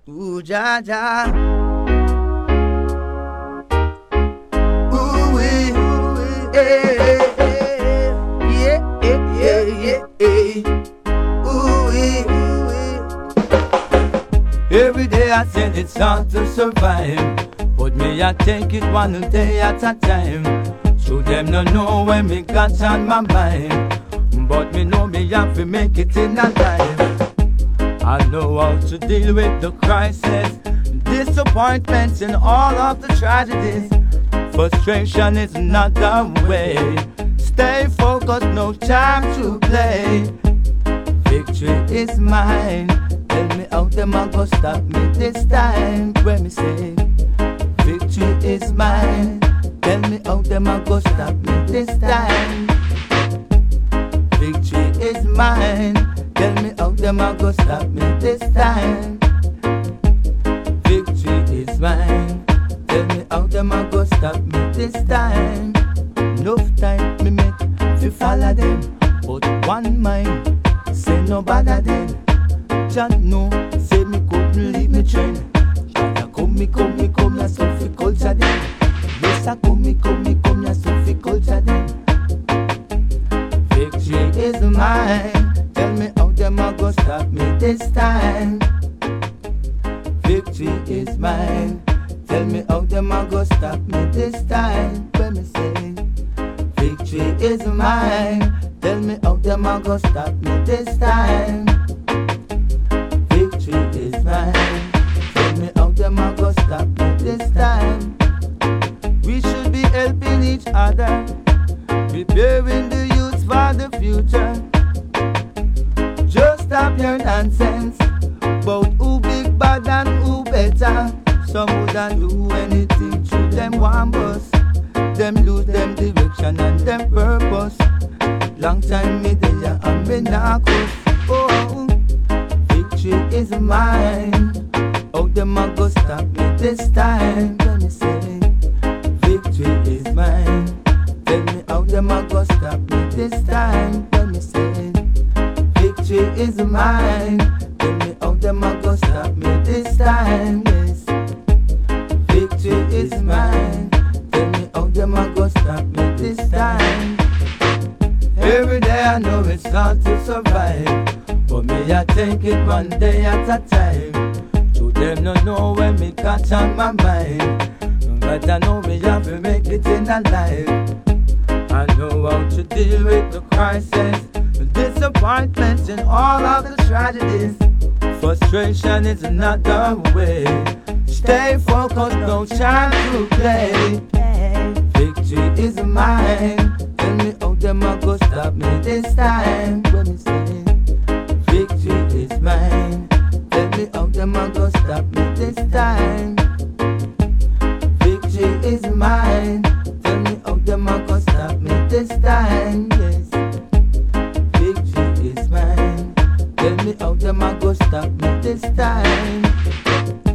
Ooh, ja, ja. Ooh, eh, yeah, Ooh, every day I said it's hard to survive, but me I take it one day at a time. So them no know when me got on my mind, but me know me have to make it in a life. I know how to deal with the crisis, disappointments and all of the tragedies. Frustration is not the way. Stay focused, no time to play. Victory is mine. Tell me how them a go stop me this time. When me say victory is mine, tell me how them a go stop me this time. Victory is mine. Tell me how them a go stop me this time. Victory is mine. Tell me how them a go stop me this time. Enough time me make fi follow them, but one mind say no bother them. Jah know say me couldn't leave me train. Jah come, ya so fi culture them. Yes, I come, ya so fi culture them. Victory is mine. Tell me how them a go stop me this time. Victory is mine. Tell me how them a go stop me this time. When me say victory is mine, tell me how them a go stop me this time. Victory is mine. Tell me how them a go stop me this time. We should be helping each other, preparing the youth for the future. Just stop your nonsense about who big bad and who better. Some woulda do anything to them one bus. Them lose them direction and them purpose. Long time me there and me narcos. Oh, victory is mine. How them a go stop me this time? When me say victory is mine, tell me how them a go stop me this time. When me say victory is mine, tell me how them a go stop me this time. Yes, victory is mine. Tell me how them a go stop me this time. Every day I know it's hard to survive, but me I take it one day at a time. To them no know when me catch on my mind, but I know me have to make it in a life. I know how to deal with the crisis, the disappointments and all of the tragedies. Frustration is not the way. Stay focused, no time to play. Victory is mine. Tell me how them a go stop me this time. When me say victory is mine, tell me how them a go stop me this time. Victory is mine. Tell me how them a go stop me this time. Yes, victory is mine. Tell me how them a go stop me this time.